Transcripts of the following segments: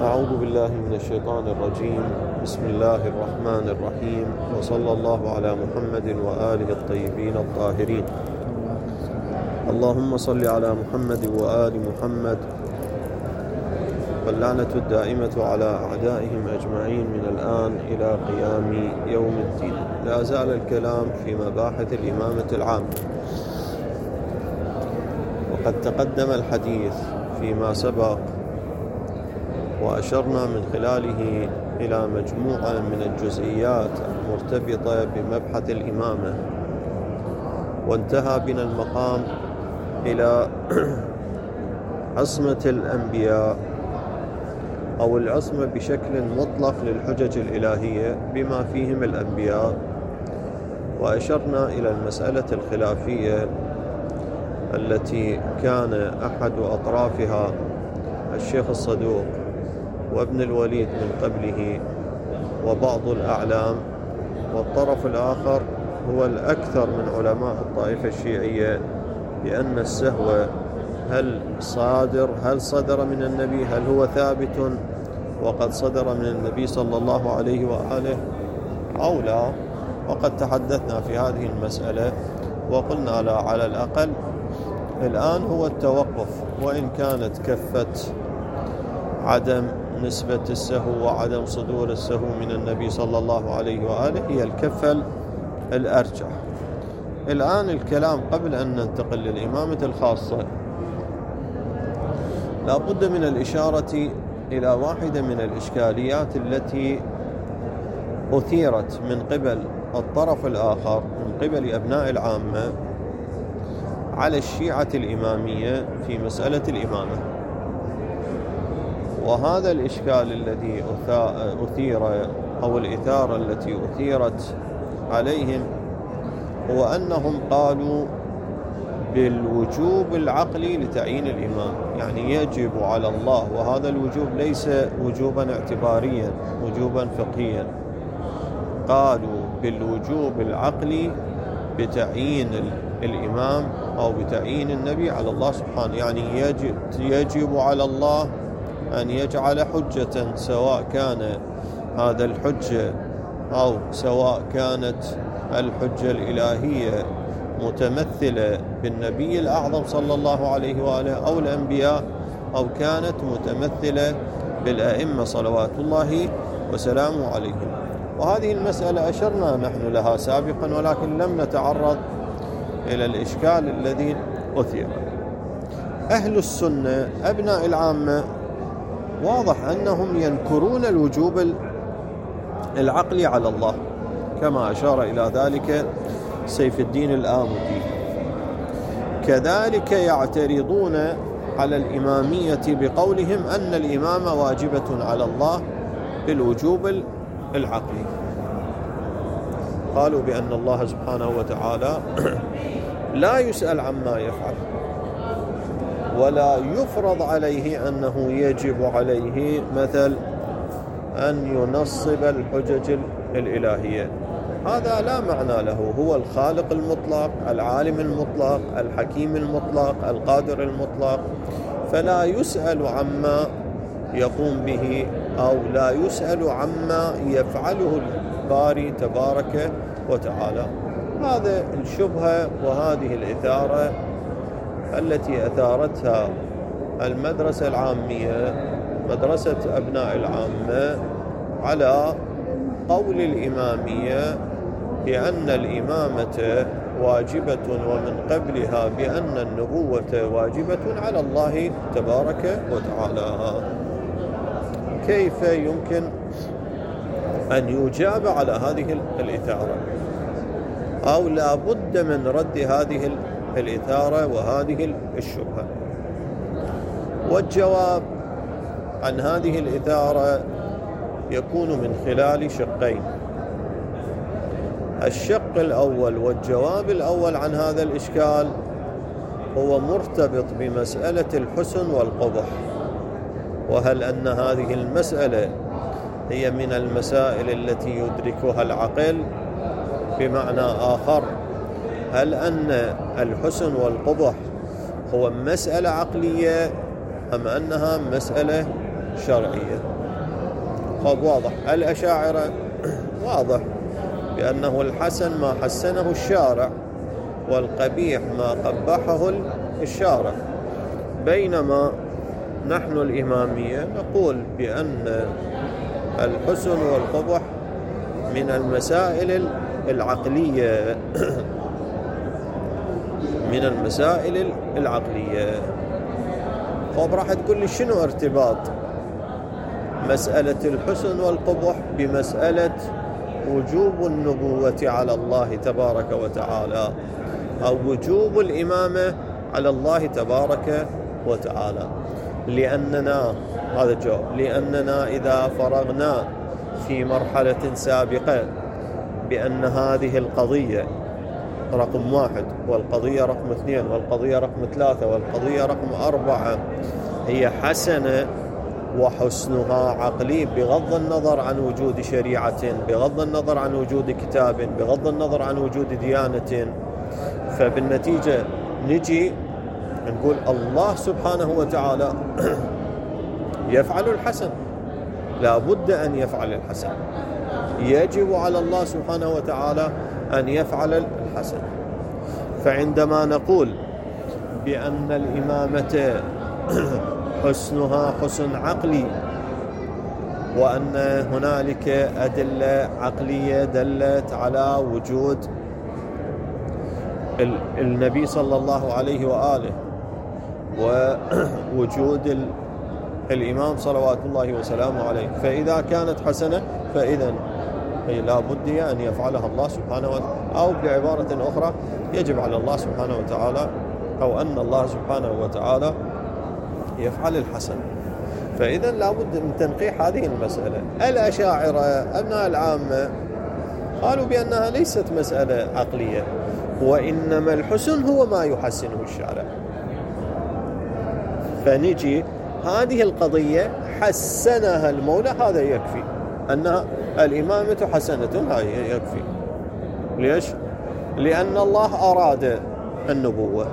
أعوذ بالله من الشيطان الرجيم. بسم الله الرحمن الرحيم، وصلى الله على محمد وآله الطيبين الطاهرين. اللهم صل على محمد وآل محمد، واللعنة الدائمة على أعدائهم أجمعين من الآن إلى قيام يوم الدين. لا زال الكلام في مباحث الإمامة العامة، وقد تقدم الحديث فيما سبق وأشرنا من خلاله إلى مجموعة من الجزئيات المرتبطة بمبحث الإمامة، وانتهى بنا المقام إلى عصمة الأنبياء أو العصمة بشكل مطلق للحجج الإلهية بما فيهم الأنبياء، وأشرنا إلى المسألة الخلافية التي كان أحد أطرافها الشيخ الصدوق وابن الوليد من قبله وبعض الأعلام، والطرف الآخر هو الأكثر من علماء الطائفة الشيعية، بأن السهو هل صدر من النبي، هل هو ثابت وقد صدر من النبي صلى الله عليه وآله أو لا. وقد تحدثنا في هذه المسألة وقلنا لا، على الأقل الآن هو التوقف، وإن كانت كفة عدم نسبة السهو وعدم صدور السهو من النبي صلى الله عليه وآله هي الكفة الأرجح. الآن الكلام قبل أن ننتقل للإمامة الخاصة لا بد من الإشارة إلى واحدة من الإشكاليات التي أثيرت من قبل الطرف الآخر، من قبل أبناء العامة، على الشيعة الإمامية في مسألة الإمامة. وهذا الإشكال الذي أثير أو الإثارة التي أثيرت عليهم هو أنهم قالوا بالوجوب العقلي لتعيين الإمام، يعني يجب على الله، وهذا الوجوب ليس وجوبا اعتباريا، وجوبا فقهيا. قالوا بالوجوب العقلي بتعيين الإمام أو بتعيين النبي على الله سبحانه، يعني يجب على الله أن يجعل حجة، سواء كان هذا الحجة أو سواء كانت الحجة الإلهية متمثلة بالنبي الأعظم صلى الله عليه وآله أو الأنبياء، أو كانت متمثلة بالأئمة صلوات الله وسلامه عليهم. وهذه المسألة أشرنا نحن لها سابقا، ولكن لم نتعرض إلى الإشكال الذي أثير. أهل السنة أبناء العامة واضح أنهم ينكرون الوجوب العقلي على الله، كما أشار إلى ذلك سيف الدين الآمدي. كذلك يعترضون على الإمامية بقولهم أن الإمامة واجبة على الله بالوجوب العقلي. قالوا بأن الله سبحانه وتعالى لا يسأل عما يفعل، ولا يفرض عليه أنه يجب عليه مثل أن ينصب الحجج الإلهية. هذا لا معنى له. هو الخالق المطلق، العالم المطلق، الحكيم المطلق، القادر المطلق، فلا يسأل عما يقوم به، أو لا يسأل عما يفعله الباري تبارك وتعالى. هذا الشبهة وهذه الإثارة التي أثارتها المدرسة العامية، مدرسة أبناء العامة، على قول الإمامية بأن الإمامة واجبة، ومن قبلها بأن النبوة واجبة على الله تبارك وتعالى. كيف يمكن أن يجاب على هذه الإثارة؟ أو لا بد من رد هذه الإثارة وهذه الشبهة. والجواب عن هذه الإثارة يكون من خلال شقين. الشق الأول والجواب الأول عن هذا الإشكال هو مرتبط بمسألة الحسن والقبح، وهل أن هذه المسألة هي من المسائل التي يدركها العقل؟ بمعنى آخر، هل أن الحسن والقبح هو مسألة عقلية أم أنها مسألة شرعية. طب واضح الأشاعرة واضح بأنه الحسن ما حسنه الشارع والقبيح ما قبحه الشارع، بينما نحن الإمامية نقول بأن الحسن والقبح من المسائل العقلية من المسائل العقلية. طب راح تقول لي شنو ارتباط مسألة الحسن والقبح بمسألة وجوب النبوة على الله تبارك وتعالى أو وجوب الإمامة على الله تبارك وتعالى؟ لأننا هذا الجواب، لأننا إذا فرغنا في مرحلة سابقة بأن هذه القضية رقم 1 والقضية رقم 2 والقضية رقم 3 والقضية رقم 4 هي حسنة وحسنها عقلي بغض النظر عن وجود شريعة، بغض النظر عن وجود كتاب، بغض النظر عن وجود ديانة، فبالنتيجة نجي نقول الله سبحانه وتعالى يفعل الحسن، لا بد أن يفعل الحسن، يجب على الله سبحانه وتعالى أن يفعل الحسن. فعندما نقول بأن الإمامة حسنها حسن عقلي وأن هنالك أدلة عقلية دلت على وجود النبي صلى الله عليه وآله ووجود الإمام صلوات الله وسلامه عليه، فإذا كانت حسنة فإذا لا بد أن يفعلها الله سبحانه وتعالى، أو بعبارة أخرى يجب على الله سبحانه وتعالى أو أن الله سبحانه وتعالى يفعل الحسن. فإذا لا بد من تنقيح هذه المسألة. الأشاعرة أبناء العامة قالوا بأنها ليست مسألة عقلية، وإنما الحسن هو ما يحسنه الشارع. فنجي هذه القضية حسنها المولى، هذا يكفي، أنها الإمامة حسنة، هذا يكفي. ليش؟ لأن الله أراد النبوة،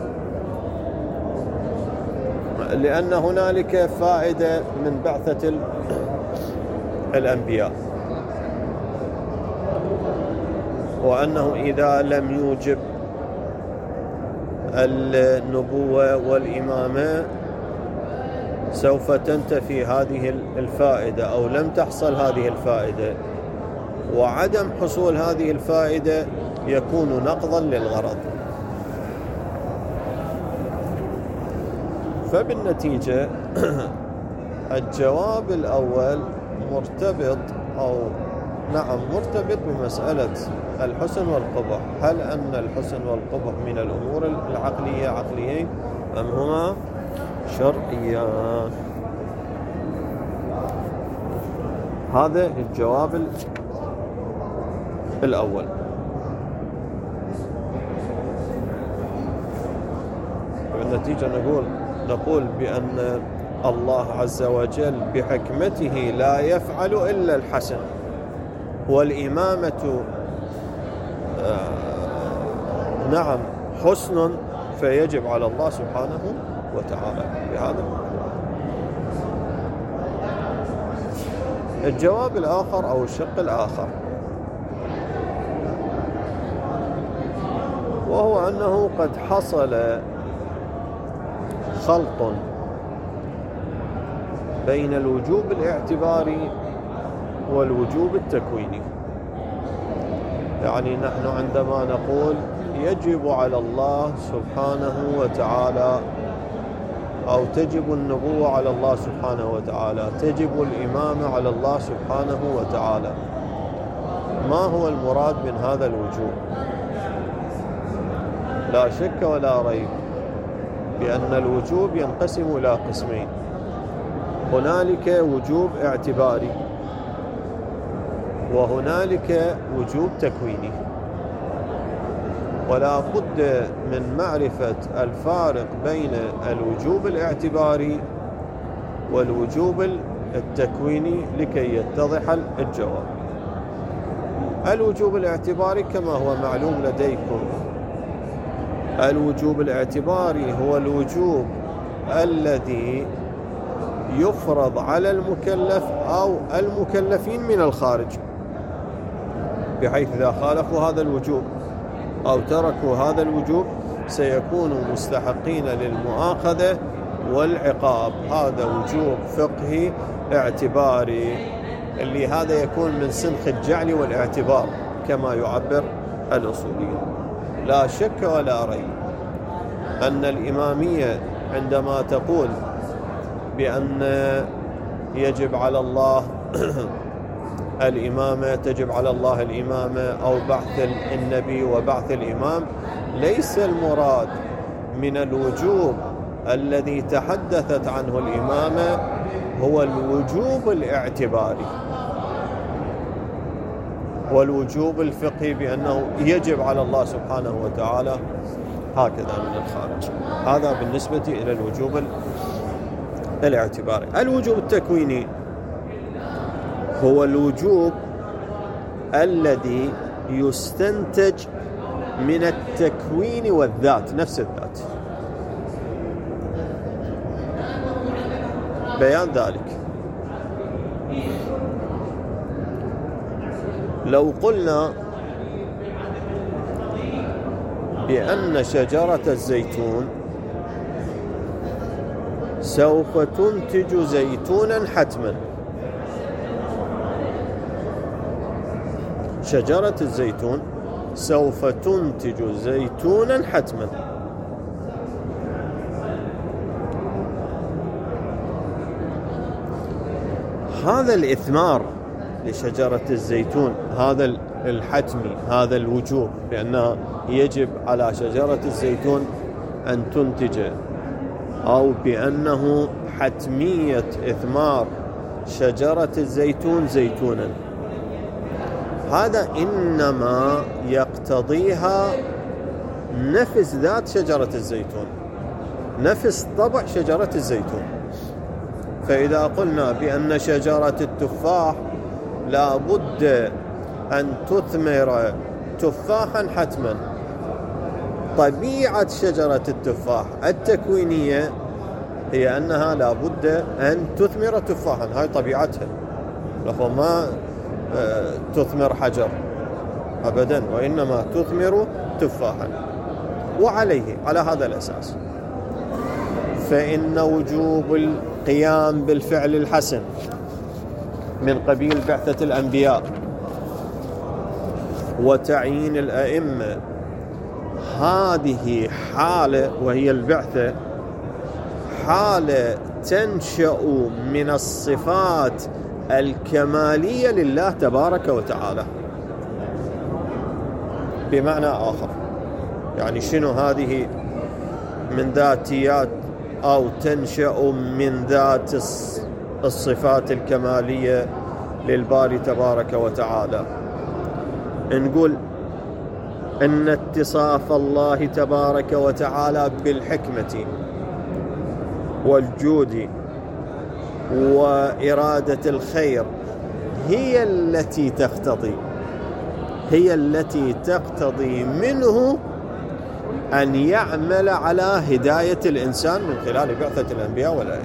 لأن هنالك فائدة من بعثة الأنبياء، وأنه إذا لم يوجب النبوة والإمامة سوف تنتفي هذه الفائدة أو لم تحصل هذه الفائدة، وعدم حصول هذه الفائدة يكون نقضا للغرض. فبالنتيجة الجواب الأول مرتبط مرتبط بمسألة الحسن والقبح. هل أن الحسن والقبح من الأمور العقلية عقليين أم هما شرعيان؟ هذا الجواب الأول. بالنتيجة نقول بأن الله عز وجل بحكمته لا يفعل إلا الحسن، والإمامة حسن، فيجب على الله سبحانه وتعالى بهذا. الجواب الآخر أو الشق الآخر وهو أنه قد حصل خلط بين الوجوب الاعتباري والوجوب التكويني. يعني نحن عندما نقول يجب على الله سبحانه وتعالى أو تجب النبوة على الله سبحانه وتعالى، تجب الإمامة على الله سبحانه وتعالى، ما هو المراد من هذا الوجوب؟ لا شك ولا ريب بأن الوجوب ينقسم إلى قسمين: هنالك وجوب اعتباري وهنالك وجوب تكويني. ولا بد من معرفة الفارق بين الوجوب الاعتباري والوجوب التكويني لكي يتضح الجواب. الوجوب الاعتباري كما هو معلوم لديكم، الوجوب الاعتباري هو الوجوب الذي يفرض على المكلف أو المكلفين من الخارج، بحيث إذا خالفوا هذا الوجوب أو تركوا هذا الوجوب سيكونوا مستحقين للمؤاخذة والعقاب. هذا وجوب فقهي اعتباري، اللي هذا يكون من سنخ الجعل والاعتبار كما يعبر الأصوليون. لا شك ولا ريب أن الإمامية عندما تقول بأن يجب على الله الإمامة، تجب على الله الإمامة أو بعث النبي وبعث الإمام، ليس المراد من الوجوب الذي تحدثت عنه الإمامة هو الوجوب الاعتباري والوجوب الفقهي بأنه يجب على الله سبحانه وتعالى هكذا من الخارج. هذا بالنسبة إلى الوجوب الاعتباري. الوجوب التكويني هو الوجوب الذي يستنتج من التكوين والذات، نفس الذات. بيان ذلك لو قلنا بأن شجرة الزيتون سوف تنتج زيتونا حتما، شجرة الزيتون سوف تنتج زيتونا حتما، هذا الإثمار لشجرة الزيتون، هذا الحتمي، هذا الوجوب، لأنها يجب على شجرة الزيتون أن تنتج، أو بأنه حتمية إثمار شجرة الزيتون زيتونا، هذا إنما يقتضيها نفس ذات شجرة الزيتون، نفس طبع شجرة الزيتون. فإذا قلنا بأن شجرة التفاح لا بد أن تثمر تفاحا حتما، طبيعة شجرة التفاح التكوينية هي أنها لا بد أن تثمر تفاحا، هاي طبيعتها، ما تثمر حجر أبدا، وإنما تثمر تفاحا. وعليه، على هذا الأساس، فإن وجوب القيام بالفعل الحسن من قبيل بعثة الأنبياء وتعيين الأئمة، هذه حالة، وهي البعثة، حالة تنشأ من الصفات الكمالية لله تبارك وتعالى. بمعنى آخر، يعني شنو هذه؟ من ذاتيات أو تنشأ من ذات الصفات الكمالية للباري تبارك وتعالى. نقول أن اتصاف الله تبارك وتعالى بالحكمة والجود وإرادة الخير هي التي تقتضي منه أن يعمل على هداية الإنسان من خلال بعثة الأنبياء والأئمة.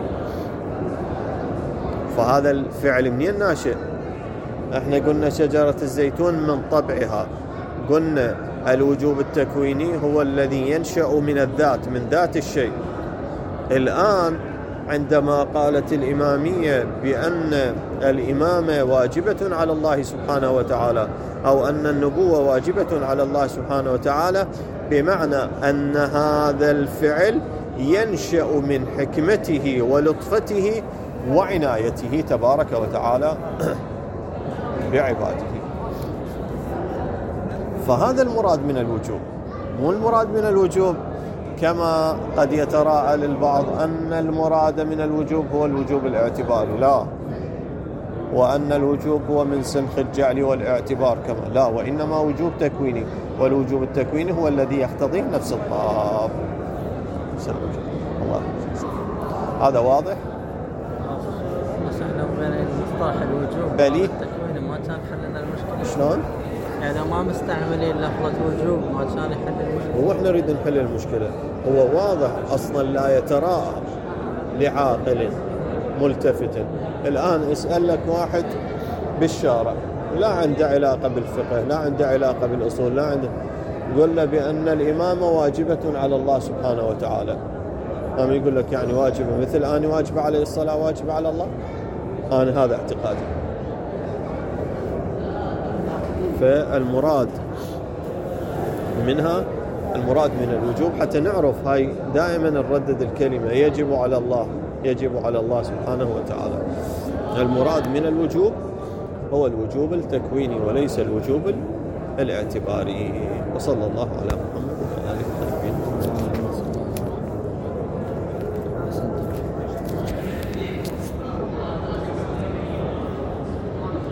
فهذا الفعل منين ناشئ؟ احنا قلنا شجرة الزيتون من طبعها، قلنا الوجوب التكويني هو الذي ينشأ من الذات، من ذات الشيء. الآن عندما قالت الإمامية بأن الإمامة واجبة على الله سبحانه وتعالى، أو أن النبوة واجبة على الله سبحانه وتعالى، بمعنى أن هذا الفعل ينشأ من حكمته ولطفته وعنايته تبارك وتعالى بعباده. فهذا المراد من الوجوب، مو المراد من الوجوب كما قد يتراءى للبعض أن المراد من الوجوب هو الوجوب الاعتباري، لا، وأن الوجوب هو من سنخ الجعل والاعتبار كما، لا، وإنما وجوب تكويني، والوجوب التكويني هو الذي يقتضيه نفس الطاب. هذا واضح؟ بس احنا بين مصطلح الوجوب والتكوين ما كان حلنا المشكلة. شلون؟ يعني ما مستعملين لفظة وجوب ما كان يحل المشكلة. هو احنا نريد نحل المشكلة. هو واضح أصلا لا يتراءى لعاقل ملتفت. الآن اسأل لك واحد بالشارع لا عنده علاقة بالفقه، لا عنده علاقة بالأصول، لا عنده، يقول له بأن الإمامة واجبة على الله سبحانه وتعالى. أما يقول لك يعني واجبة مثل أنا واجب علي الصلاة واجبة على الله، أنا هذا اعتقادي. فالمراد منها المراد من الوجوب، حتى نعرف هاي دائما نردد الكلمة يجب على الله، يجب على الله سبحانه وتعالى. المراد من الوجوب هو الوجوب التكويني وليس الوجوب الاعتباري. وصلى الله على محمد وعلى آله وسلم.